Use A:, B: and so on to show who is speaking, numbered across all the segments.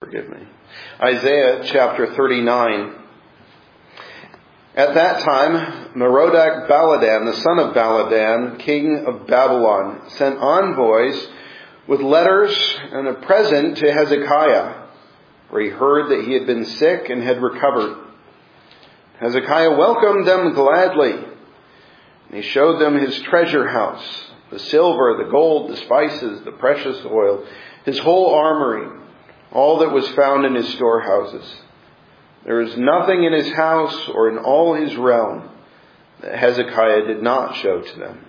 A: Forgive me. Isaiah chapter 39. At that time, Merodach Baladan, the son of Baladan, king of Babylon, sent envoys with letters and a present to Hezekiah, for he heard that he had been sick and had recovered. Hezekiah welcomed them gladly, and he showed them his treasure house, the silver, the gold, the spices, the precious oil, his whole armory, all that was found in his storehouses. There is nothing in his house or in all his realm that Hezekiah did not show to them.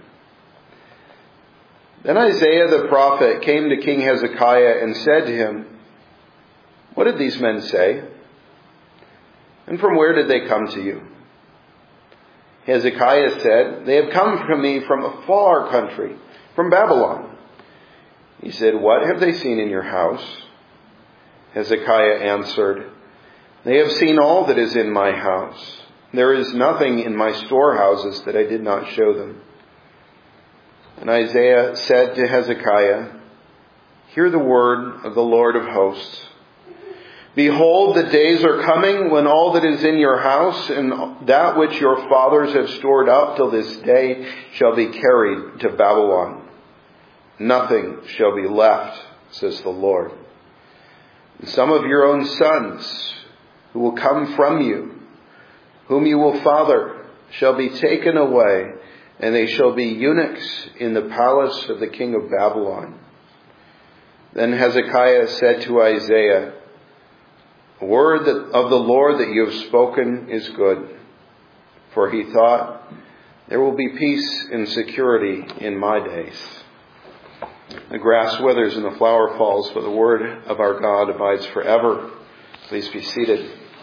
A: Then Isaiah the prophet came to King Hezekiah and said to him, "What did these men say? And from where did they come to you?" Hezekiah said, "They have come from me from a far country, from Babylon." He said, "What have they seen in your house?" Hezekiah answered, "They have seen all that is in my house. There is nothing in my storehouses that I did not show them." And Isaiah said to Hezekiah, "Hear the word of the Lord of hosts. Behold, the days are coming when all that is in your house and that which your fathers have stored up till this day shall be carried to Babylon. Nothing shall be left, says the Lord. And some of your own sons who will come from you, whom you will father, shall be taken away, and they shall be eunuchs in the palace of the king of Babylon." Then Hezekiah said to Isaiah, "The word of the Lord that you have spoken is good." For he thought, "There will be peace and security in my days." The grass withers and the flower falls, but the word of our God abides forever. Please be seated.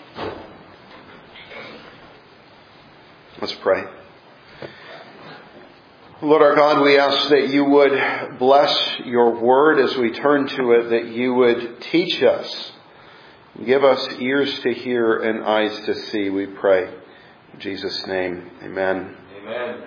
A: Let's pray. Lord our God, we ask that you would bless your word as we turn to it, that you would teach us. Give us ears to hear and eyes to see, we pray. In Jesus' name, amen.
B: Amen.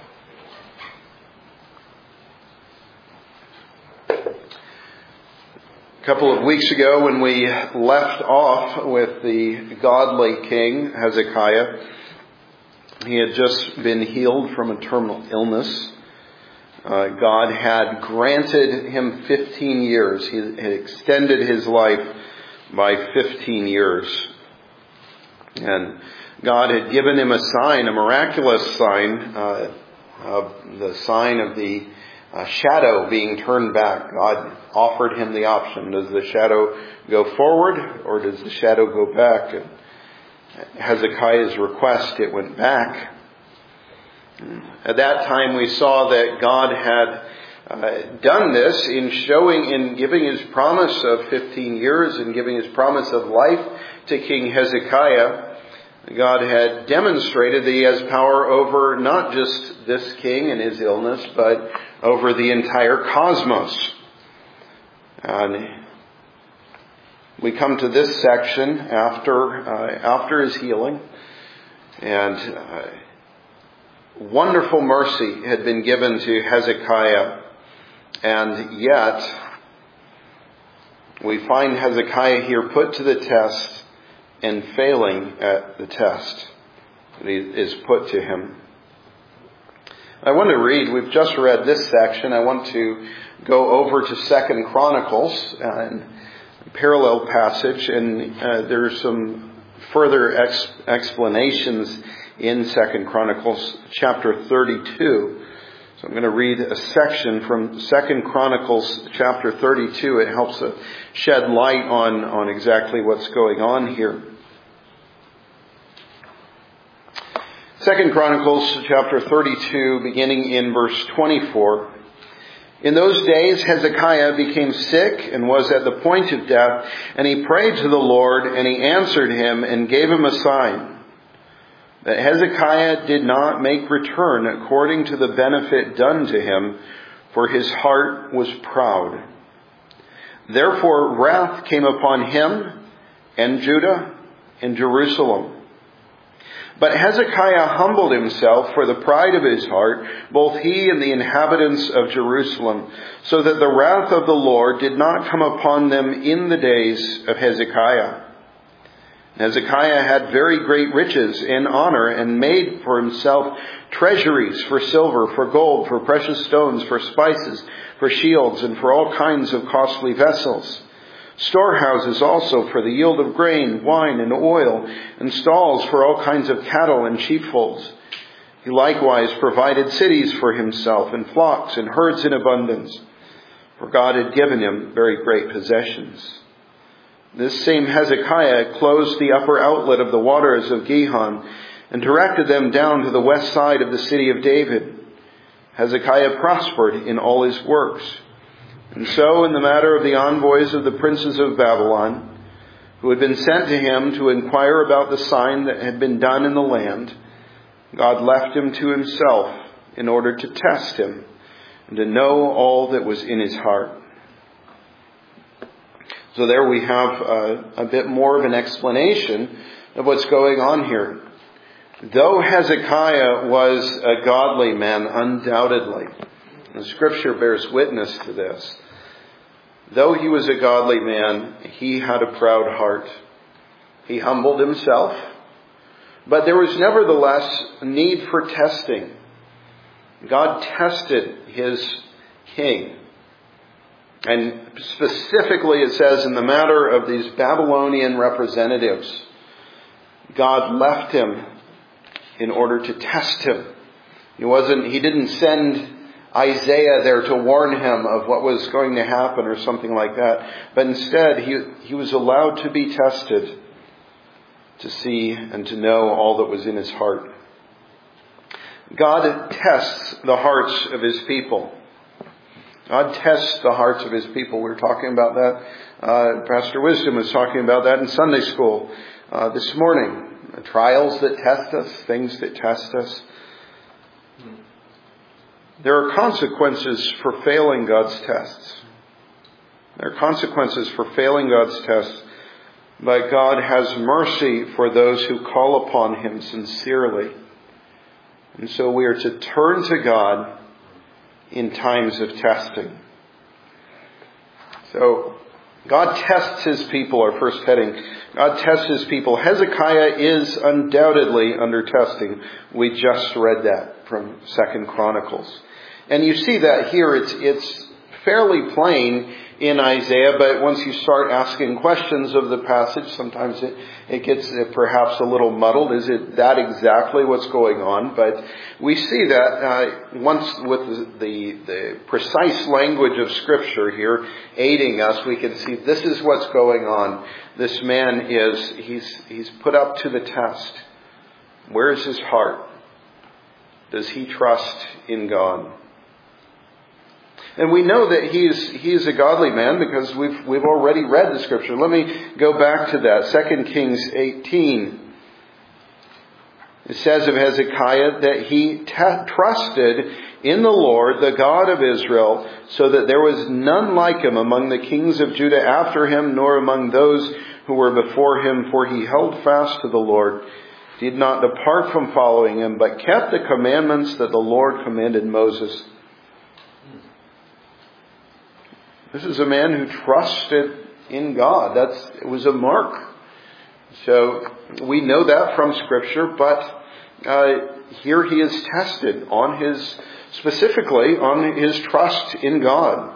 A: A couple of weeks ago when we left off with the godly king, Hezekiah, he had just been healed from a terminal illness. God had granted him 15 years. He had extended his life by 15 years. And God had given him a sign, a miraculous sign, of the sign of the shadow being turned back. God offered him the option. Does the shadow go forward or does the shadow go back? And Hezekiah's request, it went back. At that time we saw that God had done this in giving his promise of 15 years and giving his promise of life to King Hezekiah. God had demonstrated that he has power over not just this king and his illness, but over the entire cosmos. And we come to this section after his healing, and wonderful mercy had been given to Hezekiah, and yet we find Hezekiah here put to the test and failing at the test that is put to him. I want to read, we've just read this section, I want to go over to 2 Chronicles, and parallel passage, and there's some further explanations in 2 Chronicles chapter 32. So I'm going to read a section from 2 Chronicles chapter 32. It helps shed light on exactly what's going on here. 2 Chronicles chapter 32, beginning in verse 24. In those days Hezekiah became sick and was at the point of death, and he prayed to the Lord, and he answered him and gave him a sign. That Hezekiah did not make return according to the benefit done to him, for his heart was proud. Therefore wrath came upon him and Judah and Jerusalem. But Hezekiah humbled himself for the pride of his heart, both he and the inhabitants of Jerusalem, so that the wrath of the Lord did not come upon them in the days of Hezekiah. Hezekiah had very great riches and honor, and made for himself treasuries for silver, for gold, for precious stones, for spices, for shields, and for all kinds of costly vessels. Storehouses also for the yield of grain, wine, and oil, and stalls for all kinds of cattle and sheepfolds. He likewise provided cities for himself, and flocks and herds in abundance, for God had given him very great possessions. This same Hezekiah closed the upper outlet of the waters of Gihon, and directed them down to the west side of the city of David. Hezekiah prospered in all his works. And so, in the matter of the envoys of the princes of Babylon, who had been sent to him to inquire about the sign that had been done in the land, God left him to himself in order to test him and to know all that was in his heart. So there we have a bit more of an explanation of what's going on here. Though Hezekiah was a godly man, undoubtedly, the Scripture bears witness to this. Though he was a godly man, he had a proud heart. He humbled himself, but there was nevertheless a need for testing. God tested his king. And specifically it says in the matter of these Babylonian representatives, God left him in order to test him. He didn't send Isaiah there to warn him of what was going to happen or something like that. But instead, he was allowed to be tested to see and to know all that was in his heart. God tests the hearts of his people. God tests the hearts of his people. We were talking about that. Pastor Wisdom was talking about that in Sunday school this morning. Trials that test us, things that test us. There are consequences for failing God's tests. There are consequences for failing God's tests. But God has mercy for those who call upon him sincerely. And so we are to turn to God in times of testing. So God tests his people, our first heading. God tests his people. Hezekiah is undoubtedly under testing. We just read that from 2 Chronicles. And you see that here, it's fairly plain in Isaiah, but once you start asking questions of the passage, sometimes it gets perhaps a little muddled. Is it that exactly what's going on? But we see that once with the precise language of Scripture here aiding us, we can see this is what's going on. This man he's put up to the test. Where is his heart? Does he trust in God? And we know that he's a godly man because we've already read the Scripture. Let me go back to that. 2 Kings 18. It says of Hezekiah that he trusted in the Lord, the God of Israel, so that there was none like him among the kings of Judah after him, nor among those who were before him, for he held fast to the Lord, did not depart from following him, but kept the commandments that the Lord commanded Moses. This is a man who trusted in God. It was a mark. So we know that from Scripture, but here he is tested specifically on his trust in God.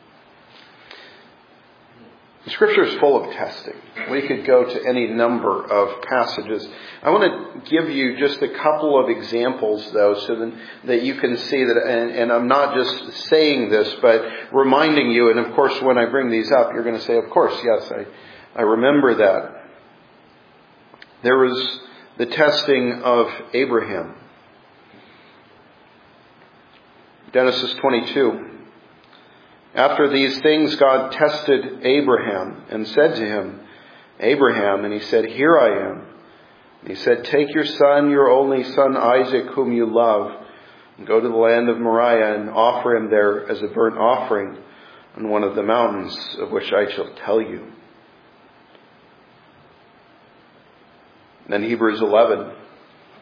A: The Scripture is full of testing. We could go to any number of passages. I want to give you just a couple of examples, though, so that you can see that, and I'm not just saying this, but reminding you, and of course when I bring these up, you're going to say, of course, yes, I remember that. There was the testing of Abraham. Genesis 22. After these things, God tested Abraham and said to him, Abraham, and he said, Here I am. And he said, Take your son, your only son Isaac, whom you love, and go to the land of Moriah and offer him there as a burnt offering on one of the mountains of which I shall tell you. Then Hebrews 11.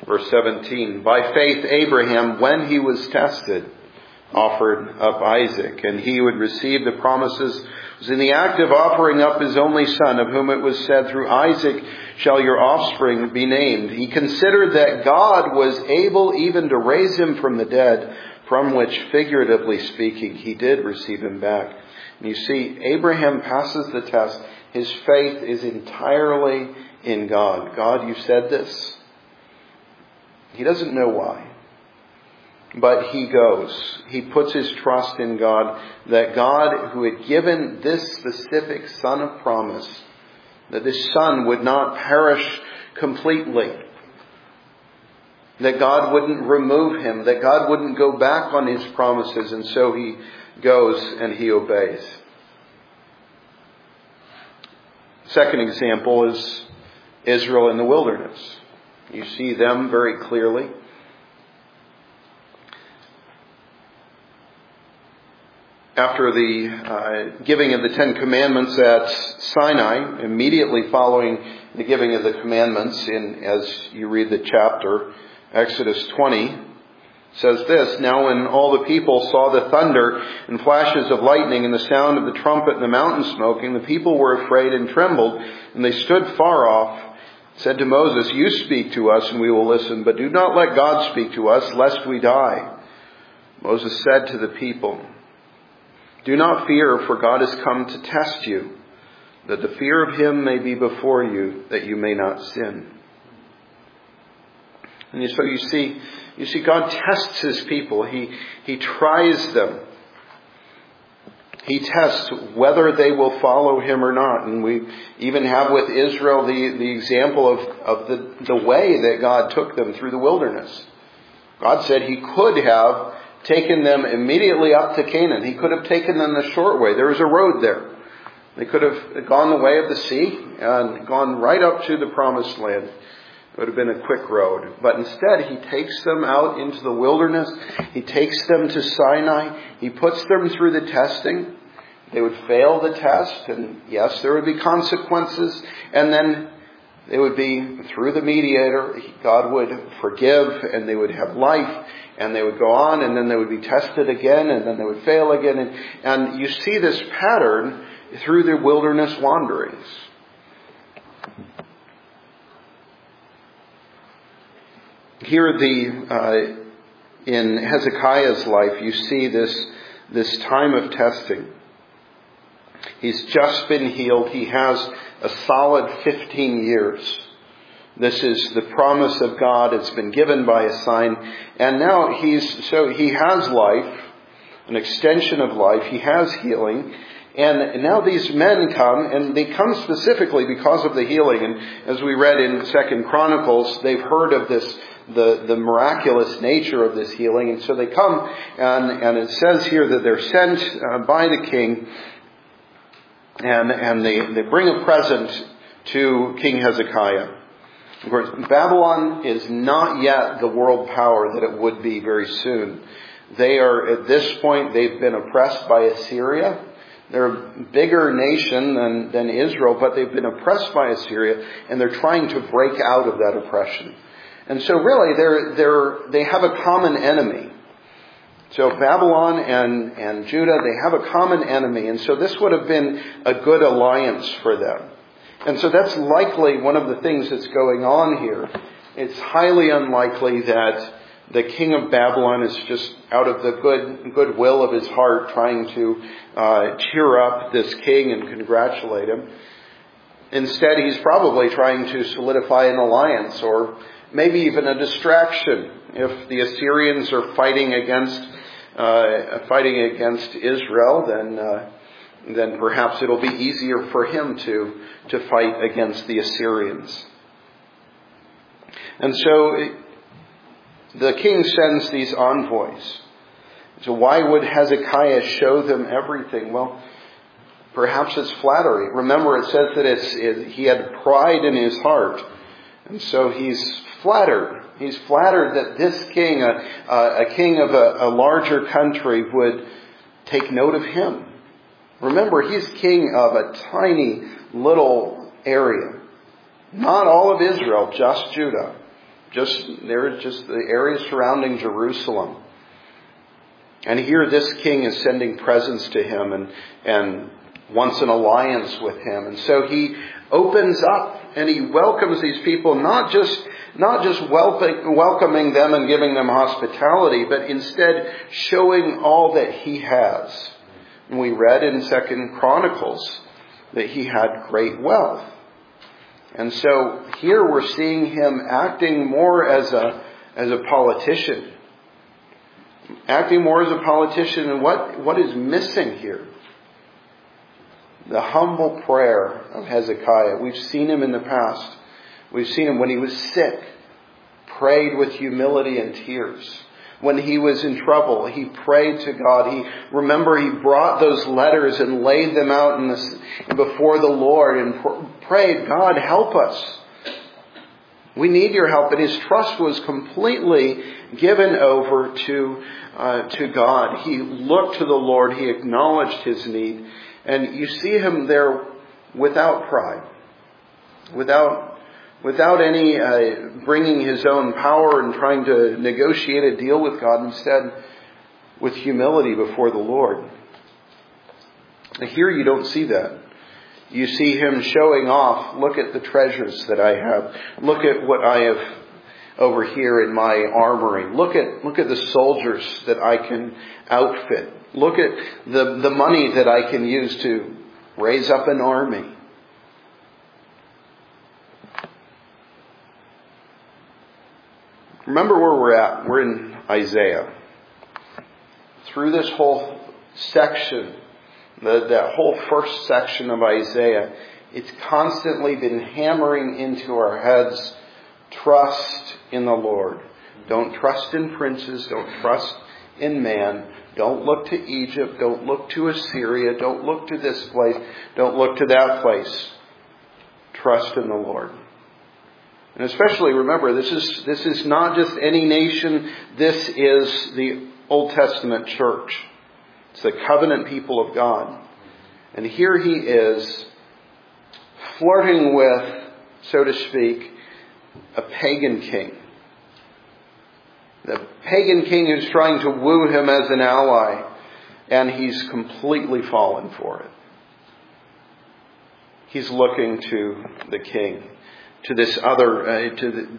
A: Verse 17, by faith Abraham, when he was tested, offered up Isaac, and he would receive the promises, was in the act of offering up his only son, of whom it was said, through Isaac shall your offspring be named. He considered that God was able even to raise him from the dead, from which, figuratively speaking, he did receive him back. And you see, Abraham passes the test. His faith is entirely in God. God, you said this. He doesn't know why. But he goes. He puts his trust in God, that God, who had given this specific son of promise, that this son would not perish completely, that God wouldn't remove him, that God wouldn't go back on his promises, and so he goes and he obeys. Second example is Israel in the wilderness. You see them very clearly. After the giving of the Ten Commandments at Sinai, immediately following the giving of the commandments, as you read the chapter, Exodus 20, says this, now when all the people saw the thunder and flashes of lightning and the sound of the trumpet and the mountain smoking, the people were afraid and trembled, and they stood far off, said to Moses, you speak to us and we will listen, but do not let God speak to us, lest we die. Moses said to the people, do not fear, for God has come to test you, that the fear of him may be before you, that you may not sin. And so you see God tests his people. He tries them. He tests whether they will follow him or not. And we even have with Israel the example of the way that God took them through the wilderness. God said he could have taken them immediately up to Canaan. He could have taken them the short way. There was a road there. They could have gone the way of the sea and gone right up to the promised land. It would have been a quick road. But instead, he takes them out into the wilderness. He takes them to Sinai. He puts them through the testing. They would fail the test, and yes, there would be consequences. And then they would be, through the mediator, God would forgive, and they would have life, and they would go on, and then they would be tested again, and then they would fail again. And you see this pattern through the wilderness wanderings. Here in Hezekiah's life, you see this time of testing. He's just been healed. He has a solid 15 years. This is the promise of God. It's been given by a sign. And now he has life, an extension of life. He has healing. And now these men come, and they come specifically because of the healing. And as we read in 2 Chronicles, they've heard of this, the miraculous nature of this healing. And so they come, and it says here that they're sent by the king, and they bring a present to King Hezekiah. Of course, Babylon is not yet the world power that it would be very soon. They are, at this point, they've been oppressed by Assyria. They're a bigger nation than Israel, but they've been oppressed by Assyria, and they're trying to break out of that oppression. And so really, they have a common enemy. So Babylon and Judah, they have a common enemy. And so this would have been a good alliance for them. And so that's likely one of the things that's going on here. It's highly unlikely that the king of Babylon is just out of the goodwill of his heart trying to cheer up this king and congratulate him. Instead, he's probably trying to solidify an alliance, or maybe even a distraction. If the Assyrians are fighting against Israel, then perhaps it'll be easier for him to fight against the Assyrians. And so the king sends these envoys. So why would Hezekiah show them everything? Well, perhaps it's flattery. Remember, it says that he had pride in his heart. And so he's flattered. He's flattered that this king, a king of a larger country, would take note of him. Remember, he's king of a tiny little area. Not all of Israel, just Judah. They're just the area surrounding Jerusalem. And here this king is sending presents to him and wants an alliance with him. And so he opens up and he welcomes these people, not just welcoming them and giving them hospitality, but instead showing all that he has. And we read in 2 Chronicles that he had great wealth. And so here we're seeing him acting more as a politician. Acting more as a politician. And what is missing here? The humble prayer of Hezekiah. We've seen him in the past. We've seen him when he was sick, prayed with humility and tears. When he was in trouble, he prayed to God. He brought those letters and laid them out before the Lord and prayed, God, help us. We need your help. And his trust was completely given over to God. He looked to the Lord. He acknowledged his need. And you see him there without pride, without any bringing his own power and trying to negotiate a deal with God. Instead, with humility before the Lord. And here you don't see that. You see him showing off. Look at the treasures that I have. Look at what I have over here in my armory. Look at the soldiers that I can outfit. Look at the money that I can use to raise up an army. Remember where we're at. We're in Isaiah. Through this whole section, that whole first section of Isaiah, it's constantly been hammering into our heads, trust in the Lord. Don't trust in princes. Don't trust in man. Don't look to Egypt. Don't look to Assyria. Don't look to this place. Don't look to that place. Trust in the Lord. And especially remember, this is not just any nation. This is the Old Testament church. It's the covenant people of God. And here he is flirting with, so to speak, a pagan king. The pagan king who's trying to woo him as an ally. And he's completely fallen for it. He's looking to the king. To this other,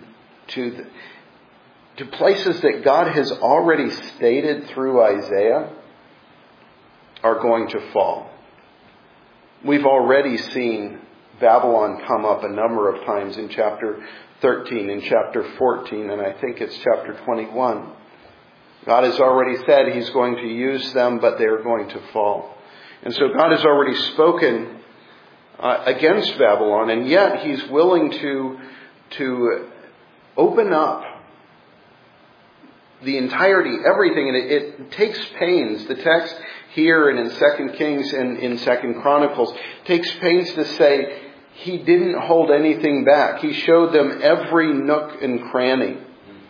A: to places that God has already stated through Isaiah are going to fall. We've already seen Babylon come up a number of times in chapter 13, in chapter 14, and I think it's chapter 21. God has already said he's going to use them, but they're going to fall. And so God has already spoken against Babylon, and yet he's willing to open up the entirety, everything, and it takes pains. The text here and in 2 Kings and in 2 Chronicles takes pains to say he didn't hold anything back. He showed them every nook and cranny.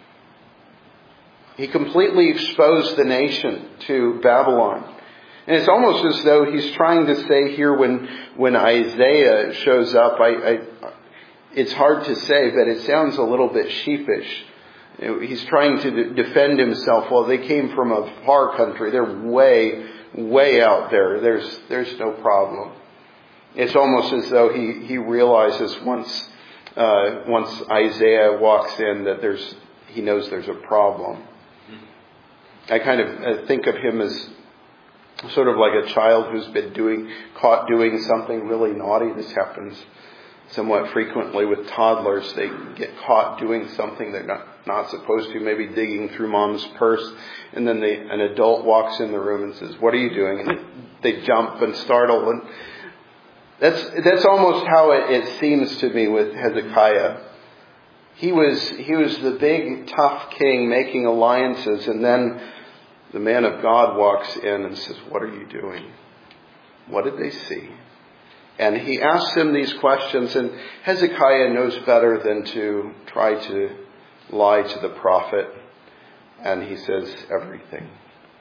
A: He completely exposed the nation to Babylon. And it's almost as though he's trying to say here when Isaiah shows up, it's hard to say, but it sounds a little bit sheepish. He's trying to defend himself. Well, they came from a far country. They're way, way out there. There's no problem. It's almost as though he realizes once Isaiah walks in that he knows there's a problem. I kind of think of him as sort of like a child who's been caught doing something really naughty. This happens somewhat frequently with toddlers. They get caught doing something they're not supposed to, maybe digging through mom's purse, and then an adult walks in the room and says, "What are you doing?" And they jump and startle. And that's almost how it seems to me with Hezekiah. He was the big tough king making alliances, and then the man of God walks in and says, "What are you doing? What did they see?" And he asks him these questions, and Hezekiah knows better than to try to lie to the prophet. And he says everything.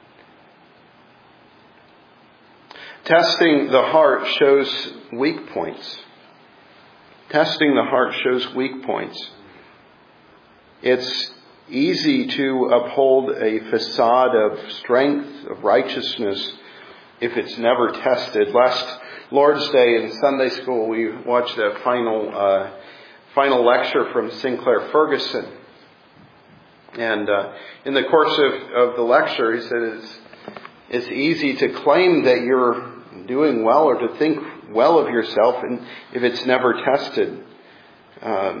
A: Testing the heart shows weak points. Testing the heart shows weak points. It's easy to uphold a facade of strength, of righteousness, if it's never tested. Last Lord's Day in Sunday school, we watched the final lecture from Sinclair Ferguson. And in the course of the lecture, he said it's easy to claim that you're doing well or to think well of yourself, and if it's never tested. I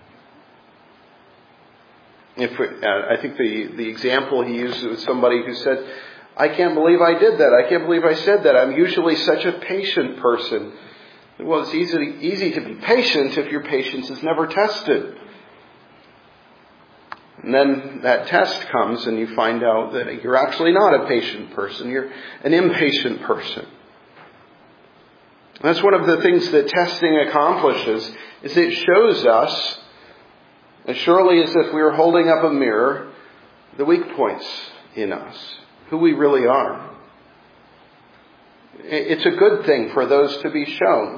A: think the example he used was somebody who said, I can't believe I did that. I can't believe I said that. I'm usually such a patient person. Well, it's easy to be patient if your patience is never tested. And then that test comes and you find out that you're actually not a patient person. You're an impatient person. That's one of the things that testing accomplishes, is it shows us, as surely as if we were holding up a mirror, the weak points in us, who we really are. It's a good thing for those to be shown.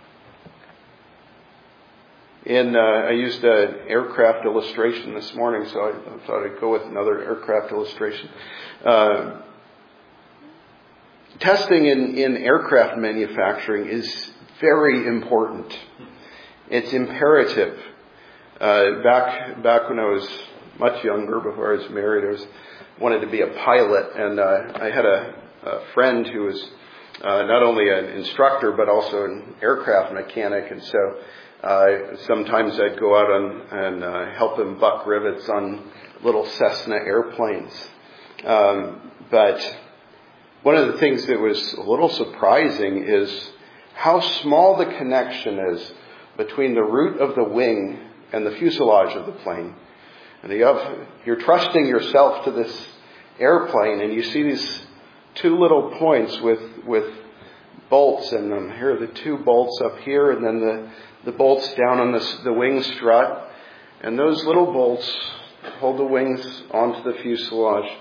A: I used an aircraft illustration this morning, so I thought I'd go with another aircraft illustration. Testing in aircraft manufacturing is very important. It's imperative. Back when I was much younger, before I was married, I wanted to be a pilot, and I had a friend who was not only an instructor but also an aircraft mechanic, and so sometimes I'd go out and help him buck rivets on little Cessna airplanes. But one of the things that was a little surprising is how small the connection is between the root of the wing and the fuselage of the plane. And you're trusting yourself to this airplane, and you see these two little points with bolts in them. Here are the two bolts up here, and then the bolts down on the wing strut. And those little bolts hold the wings onto the fuselage.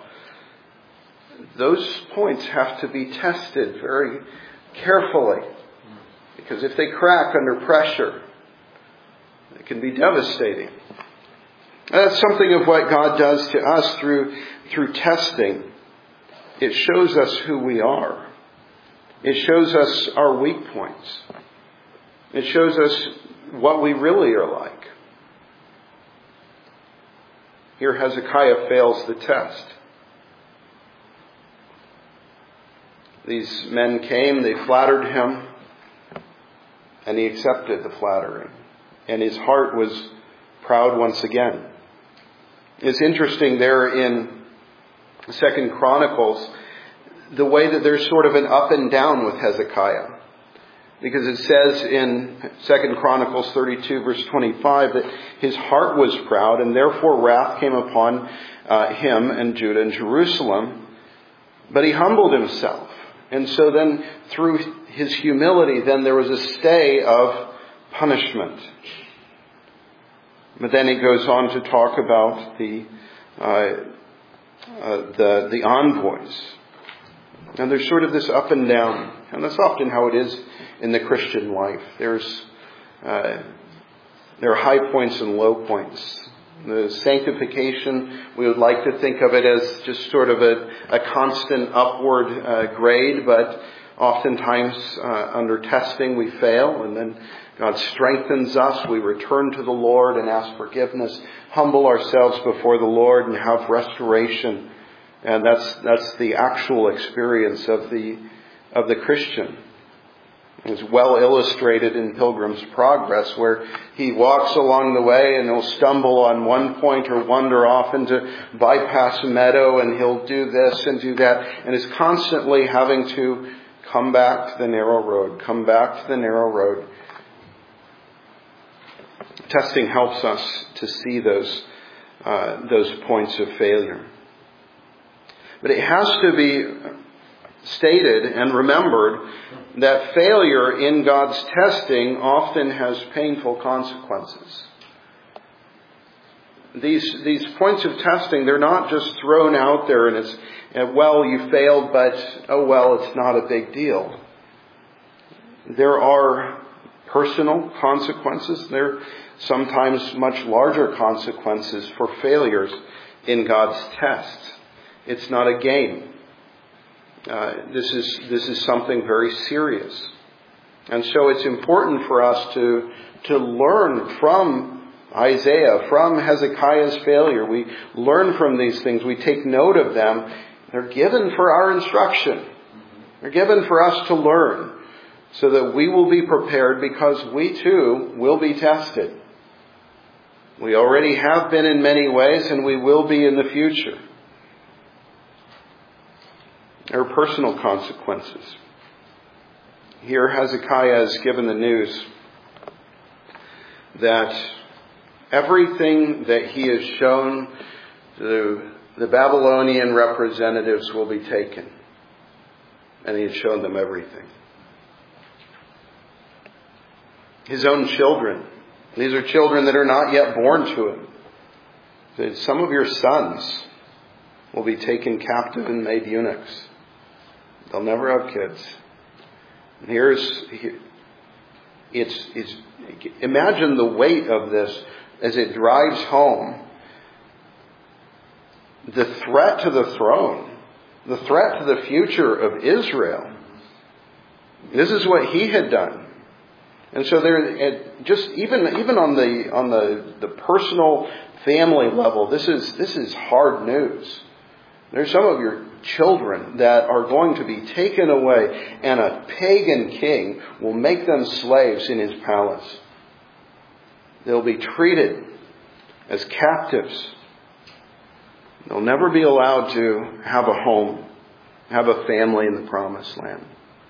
A: Those points have to be tested very carefully, because if they crack under pressure, it can be devastating. And that's something of what God does to us through testing. It shows us who we are. It shows us our weak points. It shows us what we really are like. Here Hezekiah fails the test. These men came, they flattered him, and he accepted the flattery. And his heart was proud once again. It's interesting there in 2 Chronicles, the way that there's sort of an up and down with Hezekiah. Because it says in 2 Chronicles 32 verse 25 that his heart was proud, and therefore wrath came upon him and Judah and Jerusalem. But he humbled himself. And so then through his humility, then there was a stay of punishment. But then he goes on to talk about the envoys. And there's sort of this up and down. And that's often how it is in the Christian life. There are high points and low points. The sanctification, we would like to think of it as just sort of a constant upward grade, but oftentimes under testing we fail, and then God strengthens us. We return to the Lord and ask forgiveness, humble ourselves before the Lord, and have restoration. And that's the actual experience of the Christian. It's well illustrated in Pilgrim's Progress, where he walks along the way and he'll stumble on one point or wander off into bypass a meadow, and he'll do this and do that, and is constantly having to come back to the narrow road, come back to the narrow road. Testing helps us to see those points of failure. But it has to be stated and remembered that failure in God's testing often has painful consequences. These points of testing, they're not just thrown out there and it's, well, you failed, but, oh well, it's not a big deal. There are personal consequences. There are sometimes much larger consequences for failures in God's tests. It's not a game. This is something very serious. And so it's important for us to learn from Isaiah, from Hezekiah's failure. We learn from these things. We take note of them. They're given for our instruction. They're given for us to learn so that we will be prepared, because we too will be tested. We already have been in many ways, and we will be in the future. There are personal consequences. Here Hezekiah is given the news that everything that he has shown to the Babylonian representatives will be taken. And he had shown them everything. His own children. These are children that are not yet born to him. That some of your sons will be taken captive and made eunuchs. They'll never have kids. And imagine the weight of this as it drives home. The threat to the throne, the threat to the future of Israel. This is what he had done. And so there, just even on the personal family level, this is hard news. There's some of your children that are going to be taken away, and a pagan king will make them slaves in his palace. They'll be treated as captives. They'll never be allowed to have a home, have a family in the promised land.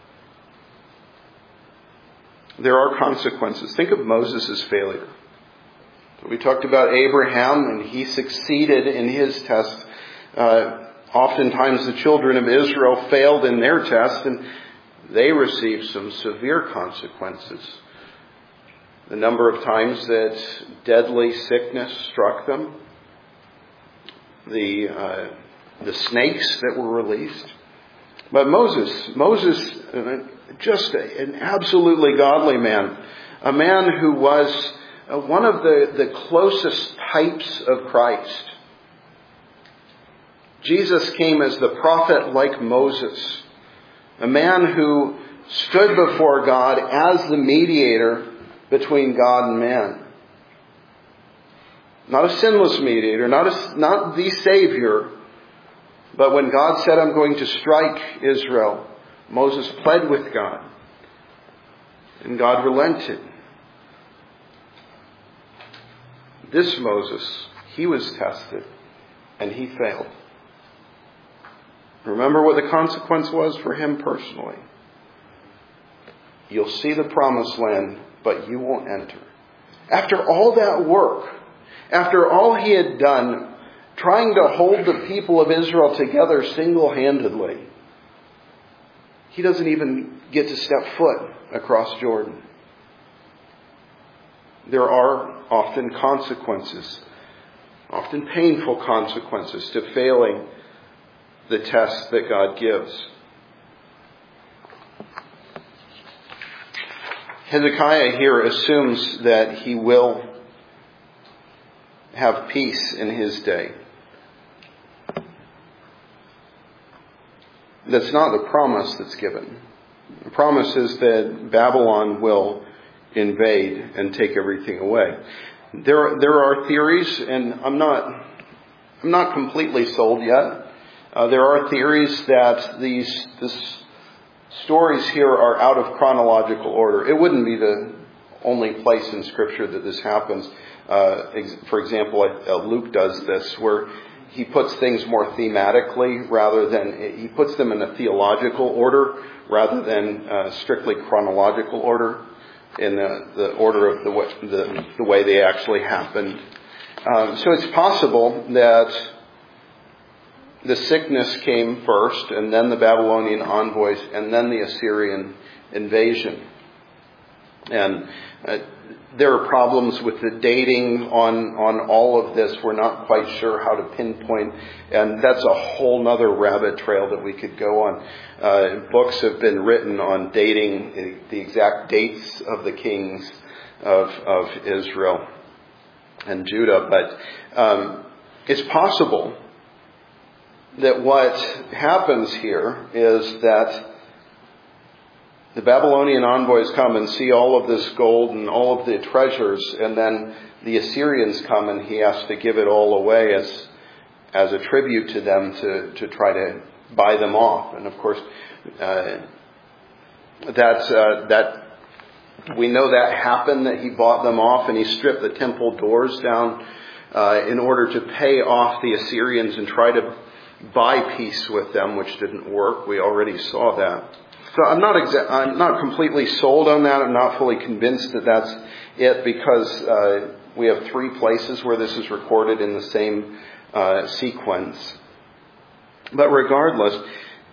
A: There are consequences. Think of Moses' failure. We talked about Abraham, and he succeeded in his test. Oftentimes the children of Israel failed in their test, and they received some severe consequences. The number of times that deadly sickness struck them, the snakes that were released. But Moses, just an absolutely godly man, a man who was one of the closest types of Christ. Jesus came as the prophet like Moses, a man who stood before God as the mediator between God and man. Not a sinless mediator, not the Savior, but when God said, "I'm going to strike Israel," Moses pled with God, and God relented. This Moses, he was tested, and he failed. Remember what the consequence was for him personally. You'll see the promised land, but you won't enter. After all that work, after all he had done, trying to hold the people of Israel together single-handedly, he doesn't even get to step foot across Jordan. There are often consequences, often painful consequences to failing the test that God gives. Hezekiah here assumes that he will have peace in his day. That's not the promise that's given. The promise is that Babylon will invade and take everything away. There are theories, and I'm not completely sold yet. There are theories that these stories here are out of chronological order. It wouldn't be the only place in Scripture that this happens. For example, Luke does this, where he puts things more thematically rather than, he puts them in a theological order rather than strictly chronological order, in the order of the way they actually happened. So it's possible that the sickness came first, and then the Babylonian envoys, and then the Assyrian invasion. And there are problems with the dating on all of this. We're not quite sure how to pinpoint. And that's a whole nother rabbit trail that we could go on. Books have been written on dating the exact dates of the kings of Israel and Judah. But it's possible that what happens here is that the Babylonian envoys come and see all of this gold and all of the treasures, and then the Assyrians come and he has to give it all away as a tribute to them to try to buy them off. And of course, that we know that happened, that he bought them off and he stripped the temple doors down in order to pay off the Assyrians and try to buy peace with them, which didn't work. We already saw that. So I'm not completely sold on that. I'm not fully convinced that that's it, because we have 3 places where this is recorded in the same sequence. But regardless,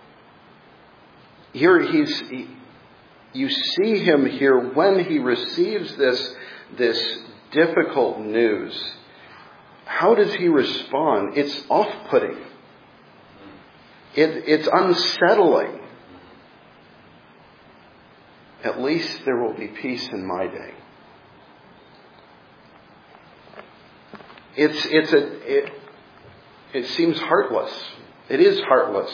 A: here you see him here when he receives this difficult news. How does he respond? It's off-putting. It's unsettling. At least there will be peace in my day. It seems heartless. It is heartless.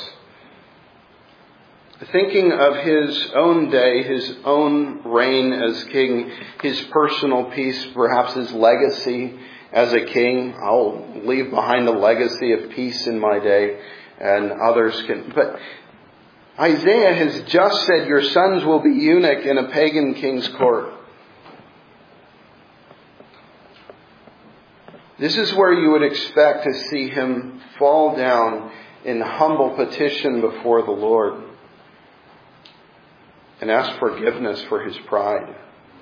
A: Thinking of his own day, his own reign as king, his personal peace, perhaps his legacy as a king. I'll leave behind a legacy of peace in my day, and others can. But Isaiah has just said, your sons will be eunuch in a pagan king's court. This is where you would expect to see him fall down in humble petition before the Lord and ask forgiveness for his pride.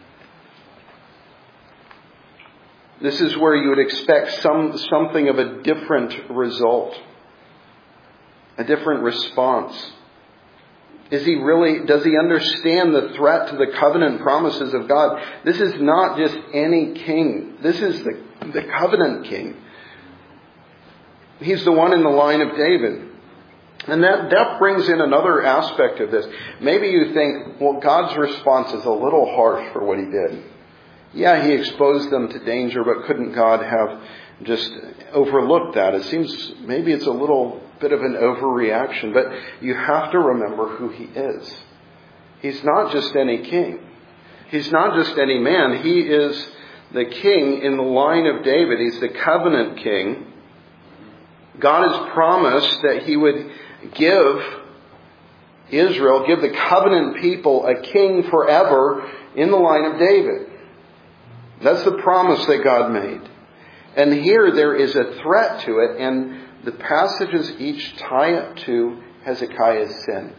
A: This is where you would expect something of a different result, a different response. Does he understand the threat to the covenant promises of God? This is not just any king. This is the covenant king. He's the one in the line of David. And that brings in another aspect of this. Maybe you think, well, God's response is a little harsh for what he did. Yeah, he exposed them to danger, but couldn't God have just overlooked that? It seems maybe it's a little bit of an overreaction, but you have to remember who he is. He's not just any king. He's not just any man. He is the king in the line of David. He's the covenant king. God has promised that he would give Israel, give the covenant people a king forever in the line of David. That's the promise that God made. And here there is a threat to it, and the passages each tie up to Hezekiah's sin.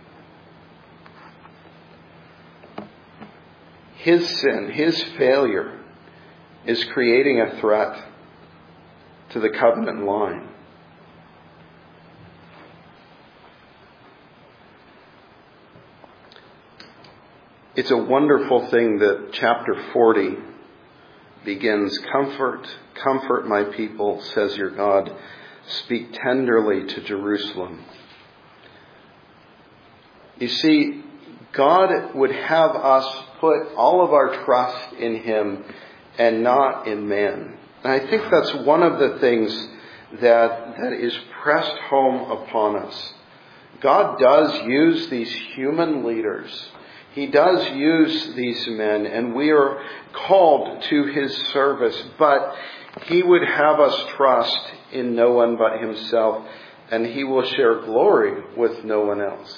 A: His sin, his failure, is creating a threat to the covenant line. It's a wonderful thing that chapter 40 begins, comfort my people, says your God. Speak tenderly to Jerusalem. You see, God would have us put all of our trust in him and not in man. And I think that's one of the things that is pressed home upon us. God does use these human leaders. He does use these men, and we are called to his service, but he would have us trust in no one but himself, and he will share glory with no one else.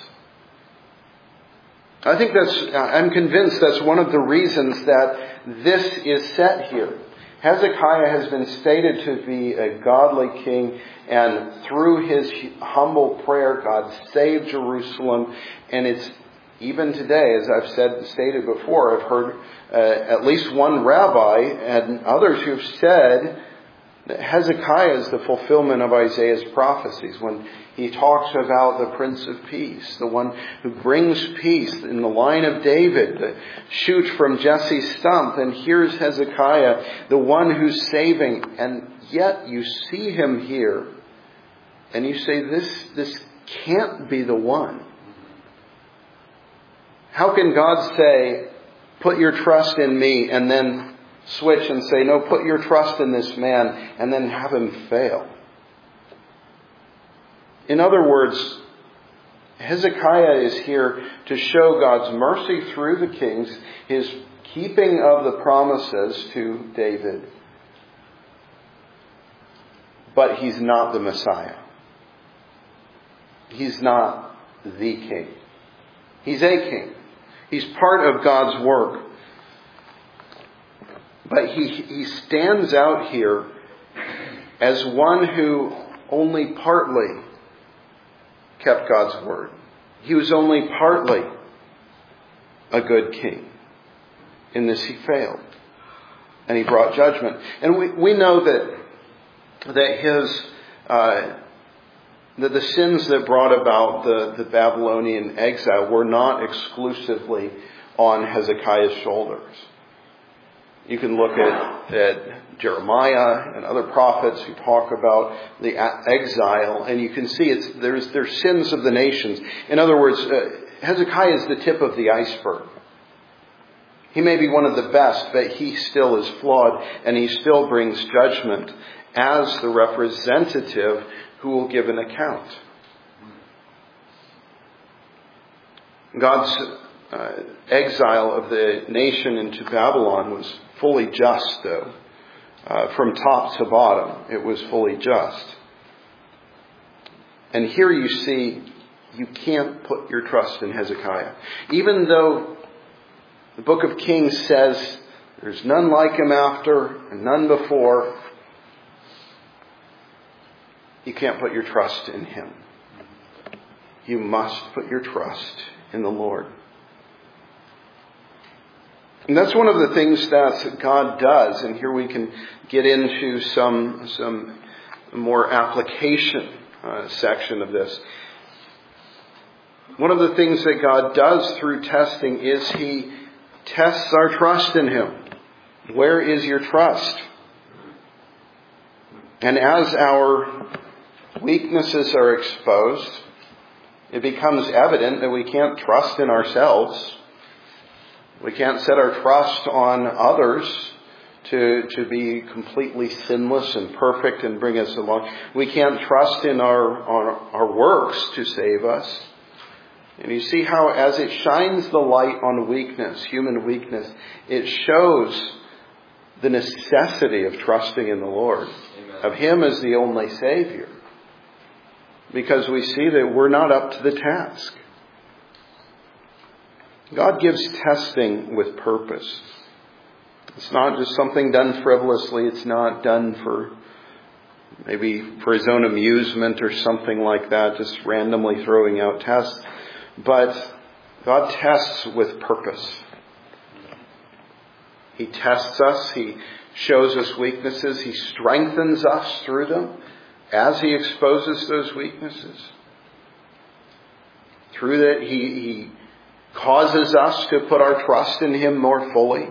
A: I'm convinced that's one of the reasons that this is set here. Hezekiah has been stated to be a godly king, and through his humble prayer, God saved Jerusalem, and it's even today, as I've stated before, I've heard at least one rabbi and others who've said Hezekiah is the fulfillment of Isaiah's prophecies when he talks about the Prince of Peace, the one who brings peace in the line of David, the shoot from Jesse's stump. And here's Hezekiah, the one who's saving. And yet you see him here and you say, this can't be the one. How can God say, put your trust in me, and then switch and say, no, put your trust in this man, and then have him fail? In other words, Hezekiah is here to show God's mercy through the kings, his keeping of the promises to David. But he's not the Messiah. He's not the king. He's a king. He's part of God's work. But he stands out here as one who only partly kept God's word. He was only partly a good king. In this he failed. And he brought judgment. And we know that the sins that brought about the Babylonian exile were not exclusively on Hezekiah's shoulders. You can look at Jeremiah and other prophets who talk about the exile, and you can see there's sins of the nations. In other words, Hezekiah is the tip of the iceberg. He may be one of the best, but he still is flawed, and he still brings judgment as the representative who will give an account. God's exile of the nation into Babylon was fully just, though. From top to bottom, it was fully just. And here you see, you can't put your trust in Hezekiah. Even though the book of Kings says there's none like him after and none before, you can't put your trust in him. You must put your trust in the Lord. And that's one of the things that God does. And here we can get into some more application section of this. One of the things that God does through testing is he tests our trust in him. Where is your trust? And as our weaknesses are exposed, it becomes evident that we can't trust in ourselves. We can't set our trust on others to be completely sinless and perfect and bring us along. We can't trust in our works to save us. And you see how as it shines the light on weakness, human weakness, it shows the necessity of trusting in the Lord, Amen. Of him as the only Savior. Because we see that we're not up to the task. God gives testing with purpose. It's not just something done frivolously. It's not done for his own amusement or something like that, just randomly throwing out tests. But God tests with purpose. He tests us. He shows us weaknesses. He strengthens us through them as he exposes those weaknesses. Through that, he causes us to put our trust in him more fully.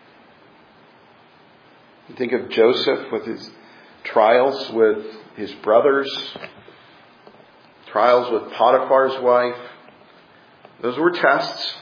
A: You think of Joseph with his trials with his brothers, trials with Potiphar's wife. Those were tests.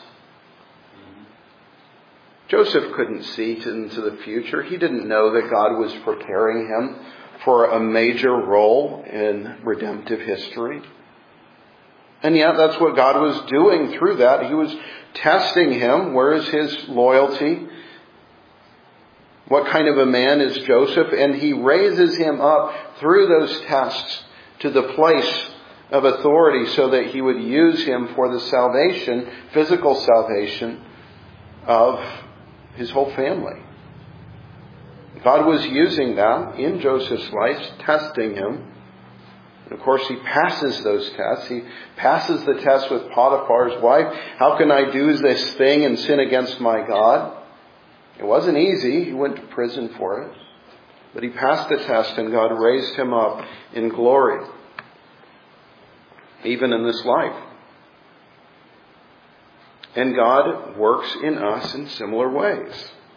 A: Joseph couldn't see into the future. He didn't know that God was preparing him for a major role in redemptive history. And yet that's what God was doing through that. He was testing him. Where is his loyalty? What kind of a man is Joseph? And he raises him up through those tests to the place of authority so that he would use him for the salvation, physical salvation of his whole family. God was using that in Joseph's life, testing him. And of course, he passes those tests. He passes the test with Potiphar's wife. How can I do this thing and sin against my God? It wasn't easy. He went to prison for it. But he passed the test and God raised him up in glory, even in this life. And God works in us in similar ways.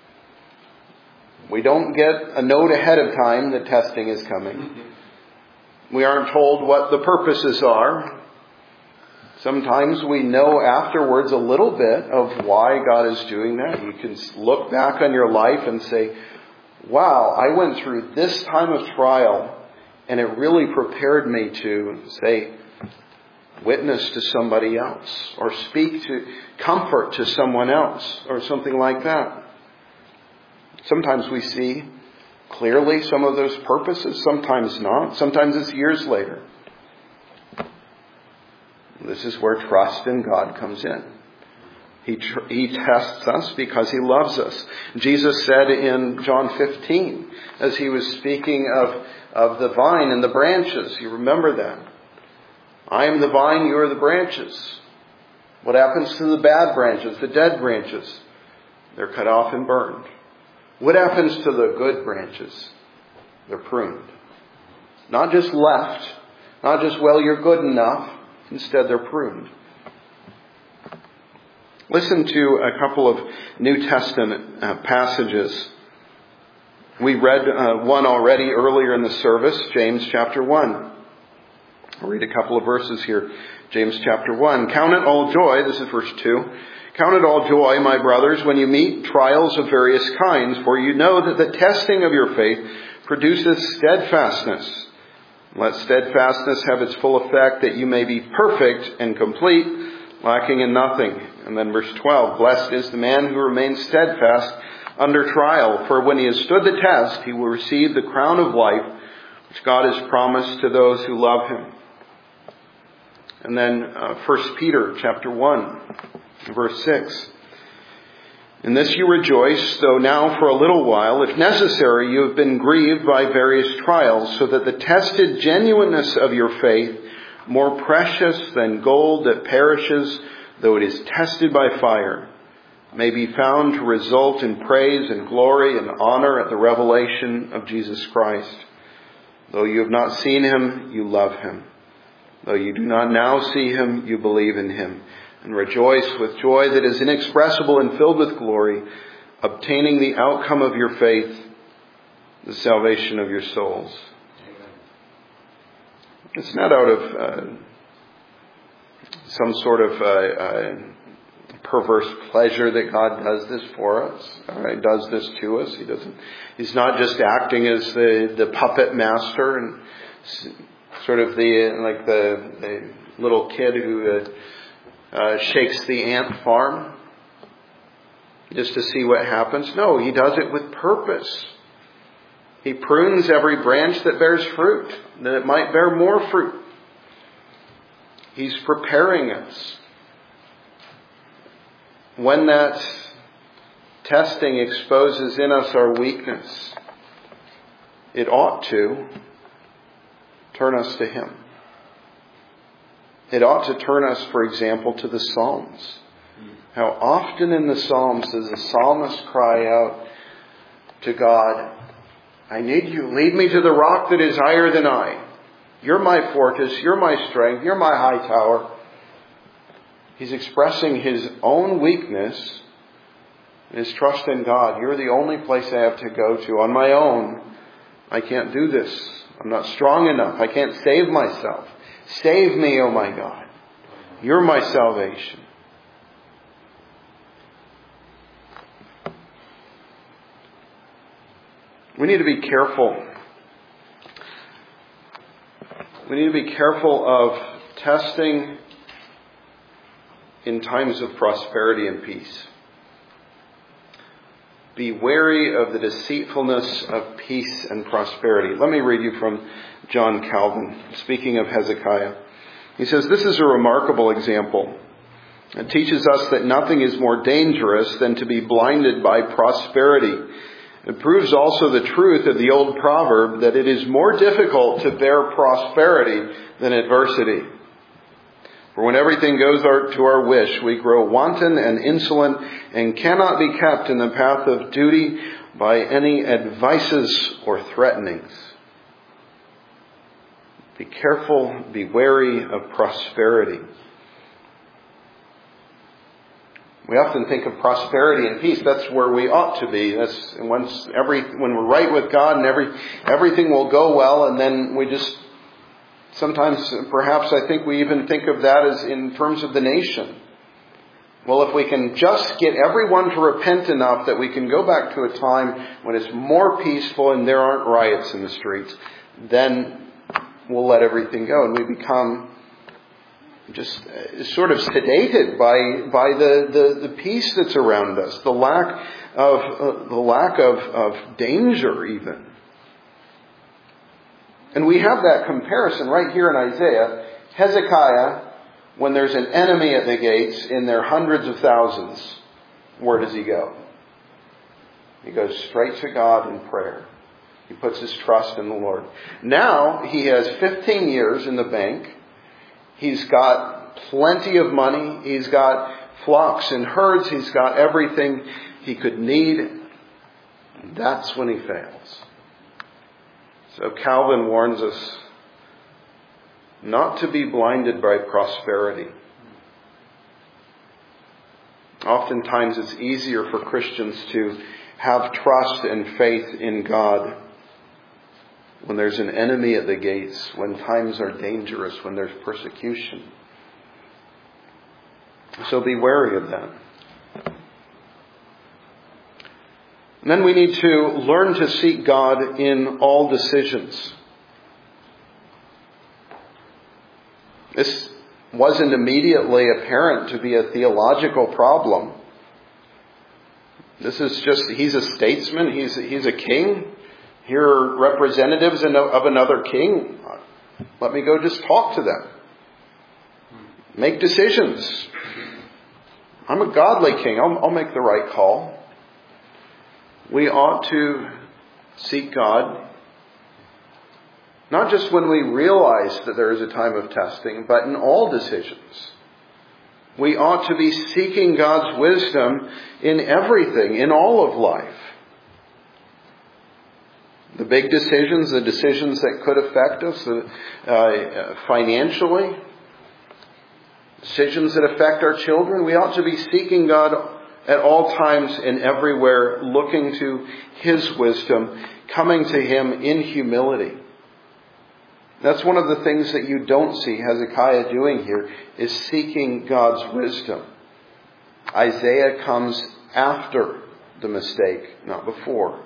A: We don't get a note ahead of time that testing is coming. We aren't told what the purposes are. Sometimes we know afterwards a little bit of why God is doing that. You can look back on your life and say, wow, I went through this time of trial and it really prepared me to, say, witness to somebody else or speak to comfort to someone else or something like that. Sometimes we see clearly some of those purposes, sometimes not. Sometimes it's years later. This is where trust in God comes in. He tests us because He loves us. Jesus said in John 15, as He was speaking of the vine and the branches, you remember that. I am the vine, you are the branches. What happens to the bad branches, the dead branches? They're cut off and burned. What happens to the good branches? They're pruned. Not just left, not just, well, you're good enough. Instead, they're pruned. Listen to a couple of New Testament passages. We read one already earlier in the service, James chapter 1. I'll read a couple of verses here. James chapter 1. Count it all joy, this is verse 2. Count it all joy, my brothers, when you meet trials of various kinds, for you know that the testing of your faith produces steadfastness. Let steadfastness have its full effect, that you may be perfect and complete, lacking in nothing. And then verse 12, blessed is the man who remains steadfast under trial, for when he has stood the test, he will receive the crown of life, which God has promised to those who love Him. And then 1 Peter chapter 1, verse 6. In this you rejoice, though now for a little while, if necessary, you have been grieved by various trials, so that the tested genuineness of your faith, more precious than gold that perishes, though it is tested by fire, may be found to result in praise and glory and honor at the revelation of Jesus Christ. Though you have not seen Him, you love Him. Though you do not now see Him, you believe in Him, and rejoice with joy that is inexpressible and filled with glory, obtaining the outcome of your faith, the salvation of your souls. It's not out of some sort of perverse pleasure that God does this for us, does this to us. He's not just acting as the puppet master and sort of the little kid who shakes the ant farm just to see what happens. No, He does it with purpose. He prunes every branch that bears fruit, that it might bear more fruit. He's preparing us. When that testing exposes in us our weakness, it ought to turn us to Him. It ought to turn us, for example, to the Psalms. How often in the Psalms does the psalmist cry out to God, I need you. Lead me to the rock that is higher than I. You're my fortress. You're my strength. You're my high tower. He's expressing his own weakness, his trust in God. You're the only place I have to go to. On my own, I can't do this. I'm not strong enough. I can't save myself. Save me, oh my God. You're my salvation. We need to be careful. We need to be careful of testing in times of prosperity and peace. Be wary of the deceitfulness of peace and prosperity. Let me read you from John Calvin, speaking of Hezekiah. He says, this is a remarkable example. It teaches us that nothing is more dangerous than to be blinded by prosperity. It proves also the truth of the old proverb that it is more difficult to bear prosperity than adversity. For when everything goes to our wish, we grow wanton and insolent and cannot be kept in the path of duty by any advices or threatenings. Be careful, be wary of prosperity. We often think of prosperity and peace. That's where we ought to be. That's when we're right with God and everything will go well, and then we just sometimes, perhaps I think we even think of that as in terms of the nation. Well, if we can just get everyone to repent enough that we can go back to a time when it's more peaceful and there aren't riots in the streets, then we'll let everything go, and we become just sort of sedated by the peace that's around us, the lack of danger even. And we have that comparison right here in Isaiah. Hezekiah, when there's an enemy at the gates in their hundreds of thousands, where does he go? He goes straight to God in prayer. He puts his trust in the Lord. Now he has 15 years in the bank. He's got plenty of money. He's got flocks and herds. He's got everything he could need. That's when he fails. So Calvin warns us not to be blinded by prosperity. Oftentimes it's easier for Christians to have trust and faith in God when there's an enemy at the gates, when times are dangerous, when there's persecution. So be wary of that. And then we need to learn to seek God in all decisions. This wasn't immediately apparent to be a theological problem. This is just, he's a statesman, he's a king. Here are representatives of another king. Let me go just talk to them. Make decisions. I'm a godly king. I'll make the right call. We ought to seek God, not just when we realize that there is a time of testing, but in all decisions. We ought to be seeking God's wisdom in everything, in all of life. The big decisions, the decisions that could affect us financially, decisions that affect our children, we ought to be seeking God at all times and everywhere, looking to His wisdom, coming to Him in humility. That's one of the things that you don't see Hezekiah doing here, is seeking God's wisdom. Isaiah comes after the mistake, not before.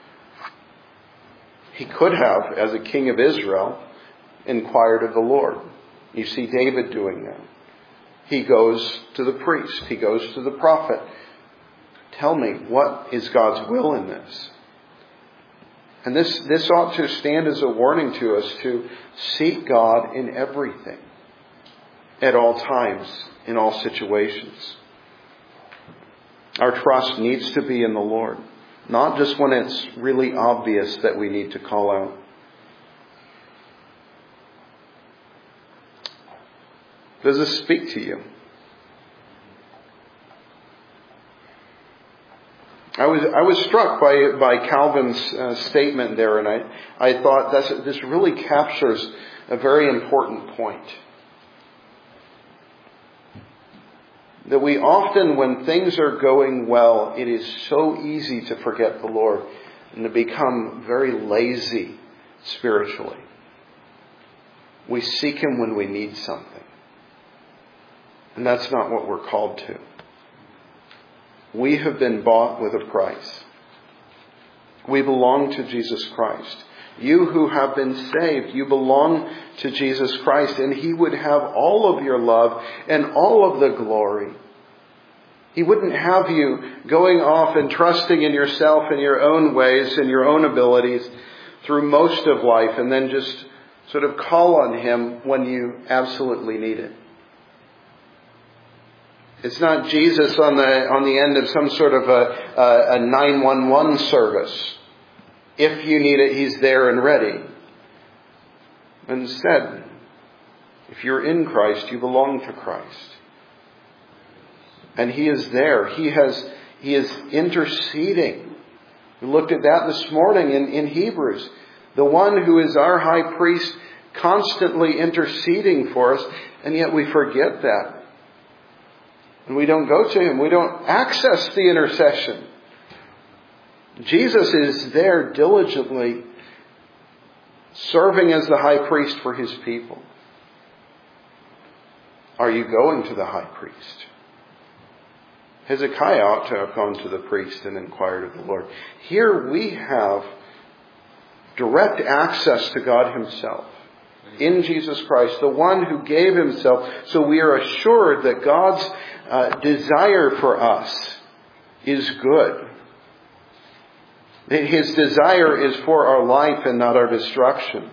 A: He could have, as a king of Israel, inquired of the Lord. You see David doing that. He goes to the priest. He goes to the prophet. Tell me, what is God's will in this? And this ought to stand as a warning to us to seek God in everything, at all times, in all situations. Our trust needs to be in the Lord, not just when it's really obvious that we need to call out. Does this speak to you? I was struck by Calvin's statement there, and I thought this really captures a very important point. That we often, when things are going well, it is so easy to forget the Lord and to become very lazy spiritually. We seek Him when we need something. And that's not what we're called to. We have been bought with a price. We belong to Jesus Christ. You who have been saved, you belong to Jesus Christ, and He would have all of your love and all of the glory. He wouldn't have you going off and trusting in yourself in your own ways and your own abilities through most of life and then just sort of call on Him when you absolutely need it. It's not Jesus on the end of some sort of a 911 service. If you need it, He's there and ready. Instead, If you're in Christ, you belong to Christ. And He is there. He is interceding. We looked at that this morning in Hebrews. The one who is our high priest constantly interceding for us, and yet we forget that. And we don't go to Him. We don't access the intercession. Jesus is there diligently serving as the high priest for His people. Are you going to the high priest? Hezekiah ought to have gone to the priest and inquired of the Lord. Here we have direct access to God Himself in Jesus Christ, the one who gave Himself. So we are assured that God's desire for us is good. His desire is for our life and not our destruction.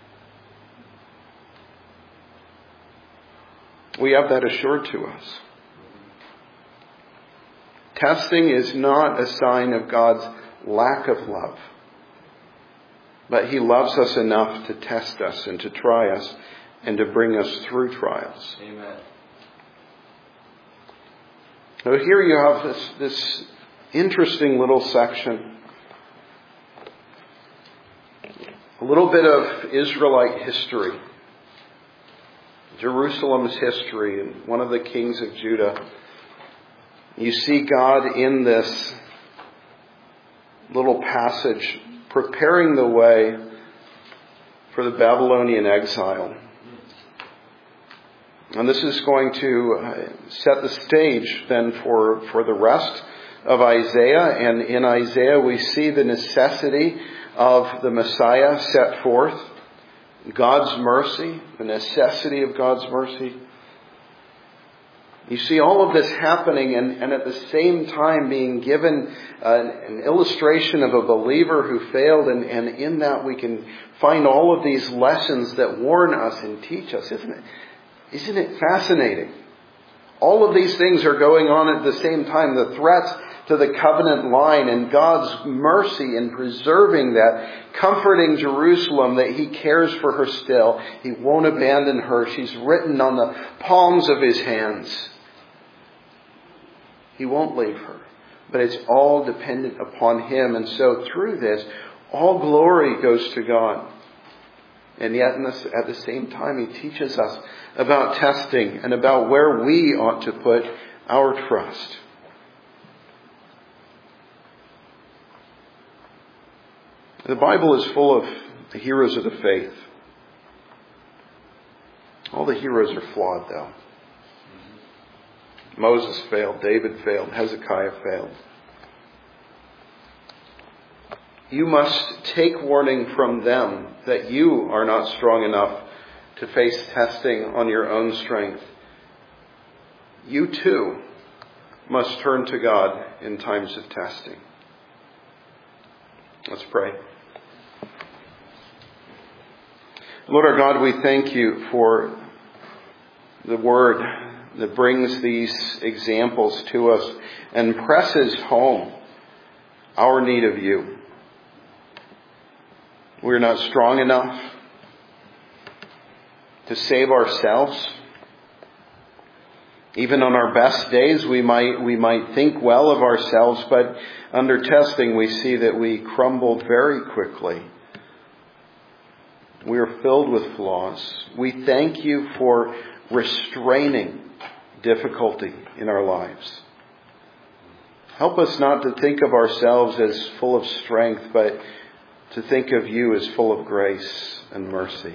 A: We have that assured to us. Testing is not a sign of God's lack of love. But He loves us enough to test us and to try us and to bring us through trials.
B: Amen.
A: So here you have this interesting little section. A little bit of Israelite history. Jerusalem's history and one of the kings of Judah. You see God in this little passage preparing the way for the Babylonian exile. And this is going to set the stage then for the rest of Isaiah. And in Isaiah we see the necessity of the Messiah set forth. God's mercy, the necessity of God's mercy. You see all of this happening and at the same time being given an illustration of a believer who failed. And in that we can find all of these lessons that warn us and teach us. Isn't it fascinating? All of these things are going on at the same time. The threats to the covenant line and God's mercy in preserving that, comforting Jerusalem that He cares for her still. He won't abandon her. She's written on the palms of His hands. He won't leave her. But it's all dependent upon Him. And so through this, all glory goes to God. And yet at the same time, He teaches us about testing and about where we ought to put our trust. The Bible is full of the heroes of the faith. All the heroes are flawed, though. Moses failed, David failed, Hezekiah failed. You must take warning from them that you are not strong enough to face testing on your own strength. You too must turn to God in times of testing. Let's pray. Lord our God, we thank You for the Word that brings these examples to us and presses home our need of You. We're not strong enough to save ourselves. Even on our best days, we might think well of ourselves, but under testing we see that we crumble very quickly. We are filled with flaws. We thank You for restraining difficulty in our lives. Help us not to think of ourselves as full of strength, but to think of You as full of grace and mercy.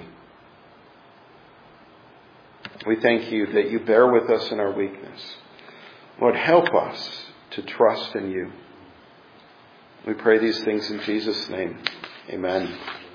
A: We thank You that You bear with us in our weakness. Lord, help us to trust in You. We pray these things in Jesus' name. Amen.